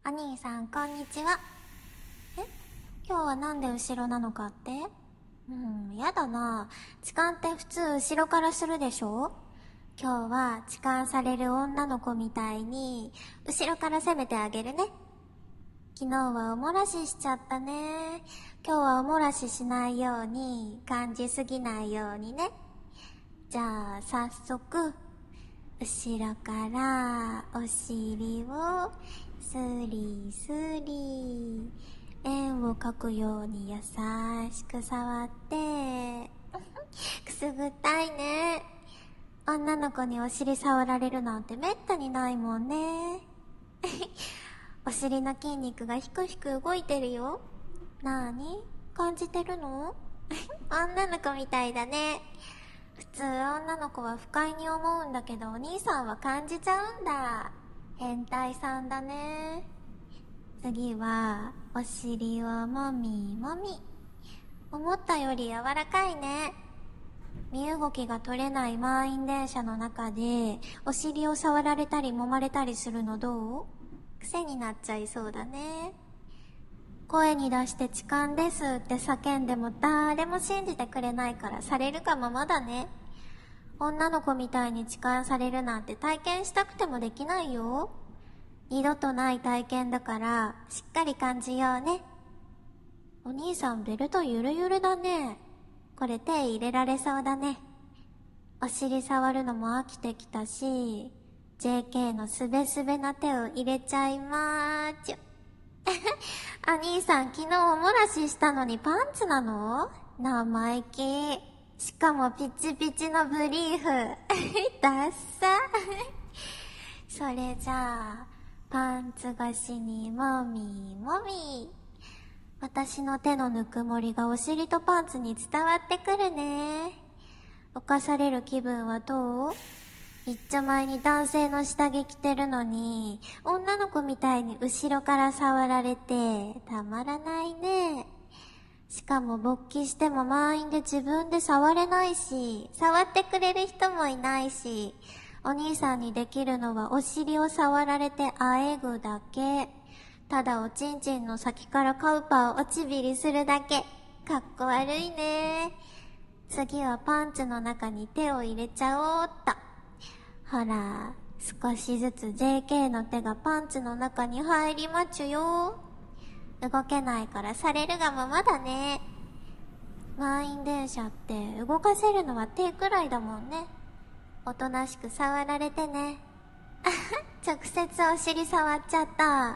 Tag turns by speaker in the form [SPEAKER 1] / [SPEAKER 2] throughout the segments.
[SPEAKER 1] お兄さん、こんにちは。今日はなんで後ろなのかって？やだな。痴漢って普通後ろからするでしょ？今日は痴漢される女の子みたいに、後ろから攻めてあげるね。昨日はおもらししちゃったね。今日はおもらししないように、感じすぎないようにね。じゃあ、早速、後ろからお尻をスリスリ円を描くように優しく触ってくすぐったいね。女の子にお尻触られるなんてめったにないもんね。お尻の筋肉がひくひく動いてるよ。なーに？感じてるの？女の子みたいだね。普通女の子は不快に思うんだけど、お兄さんは感じちゃうんだ。変態さんだね。次はお尻をもみもみ。思ったより柔らかいね。身動きが取れない満員電車の中でお尻を触られたり揉まれたりするのどう？癖になっちゃいそうだね。声に出して痴漢ですって叫んでも誰も信じてくれないからされるがままだね。女の子みたいに痴漢されるなんて体験したくてもできないよ。二度とない体験だからしっかり感じようね。お兄さんベルトゆるゆるだね。これ手入れられそうだね。お尻触るのも飽きてきたし、JK のすべすべな手を入れちゃいまーちゅ。お兄さん昨日おもらししたのにパンツなの？生意気。しかもピチピチのブリーフ。ダッサ。それじゃあ、パンツ越しにもみもみ。私の手のぬくもりがお尻とパンツに伝わってくるね。犯される気分はどう？一丁前に男性の下着着てるのに、女の子みたいに後ろから触られて、たまらないね。しかも勃起しても満員で自分で触れないし、触ってくれる人もいないし、お兄さんにできるのはお尻を触られてあえぐだけ。ただおちんちんの先からカウパーをおちびりするだけ。かっこ悪いね。次はパンツの中に手を入れちゃおうっと。ほら、少しずつ JK の手がパンツの中に入りまちゅよ。動けないからされるがままだね。満員電車って動かせるのは手くらいだもんね。おとなしく触られてね。直接お尻触っちゃった。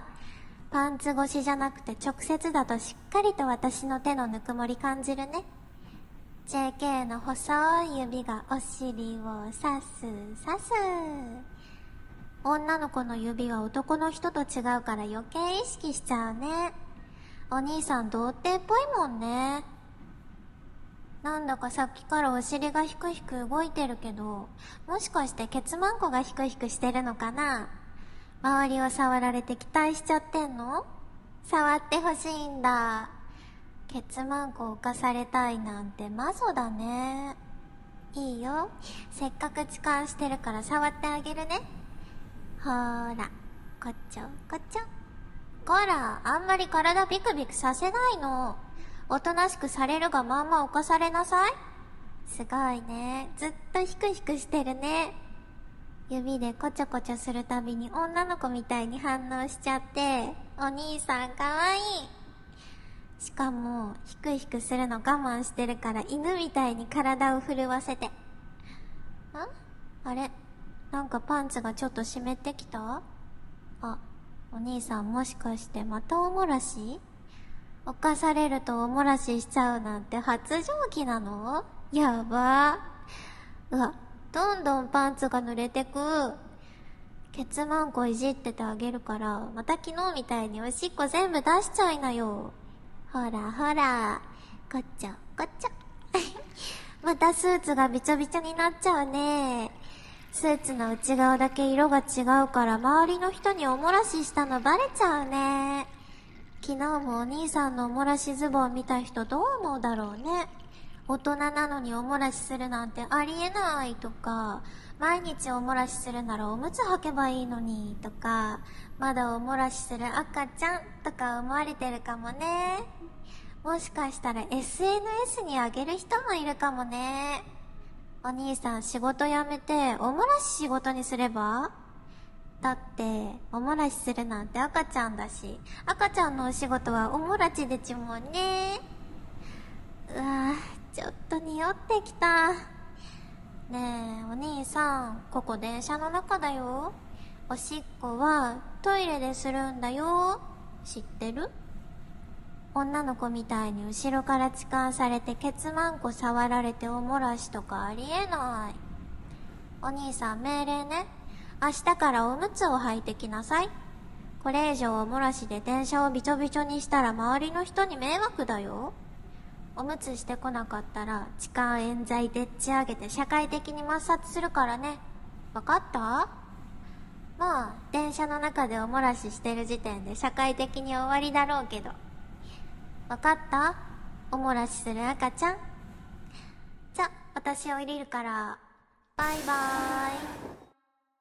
[SPEAKER 1] パンツ越しじゃなくて直接だとしっかりと私の手のぬくもり感じるね。JK の細い指がお尻をさすさす。女の子の指は男の人と違うから余計意識しちゃうね。お兄さん童貞っぽいもんね。なんだかさっきからお尻がひくひく動いてるけど、もしかしてケツマンコがひくひくしてるのかな？周りを触られて期待しちゃってんの？触ってほしいんだ。ケツマンコを犯されたいなんてマゾだね。いいよ。せっかく痴漢してるから触ってあげるね。ほーら、こっちょこっちょ。こら、あんまり体ビクビクさせないの。おとなしくされるがまんま犯されなさい。すごいね。ずっとヒクヒクしてるね。指でこちょこちょするたびに女の子みたいに反応しちゃって、お兄さんかわいい。しかも、ヒクヒクするの我慢してるから犬みたいに体を震わせて。あれ？なんかパンツがちょっと湿ってきた？あ、お兄さんもしかしてまたおもらし？犯されるとおもらししちゃうなんて発情期なの？やばー。うわ、どんどんパンツが濡れてく。ケツマンコいじっててあげるから、また昨日みたいにおしっこ全部出しちゃいなよ。ほらほら、こっちょこっちょ。またスーツがびちょびちょになっちゃうね。スーツの内側だけ色が違うから周りの人におもらししたのバレちゃうね。昨日もお兄さんのおもらしズボン見た人どう思うだろうね。大人なのにおもらしするなんてありえないとか、 毎日おもらしするならおむつ履けばいいのにとか、まだおもらしする赤ちゃんとか思われてるかもね。もしかしたら SNS にあげる人もいるかもね。お兄さん仕事辞めておもらし仕事にすれば？だっておもらしするなんて赤ちゃんだし、赤ちゃんのお仕事はおもらちでちゅもんね。うわぁ、ちょっと匂ってきた。ねえお兄さん、ここ電車の中だよ。おしっこはトイレでするんだよ。知ってる？女の子みたいに後ろから痴漢されてケツマンコ触られておもらしとかありえない。お兄さん命令ね。明日からおむつを履いてきなさい。これ以上おもらしで電車をびちょびちょにしたら周りの人に迷惑だよ。おむつしてこなかったら痴漢冤罪でっち上げて社会的に抹殺するからね。わかった？もう電車の中でおもらししてる時点で社会的に終わりだろうけど。わかった？おもらしする赤ちゃん。じゃ、私降りるから。バイバーイ。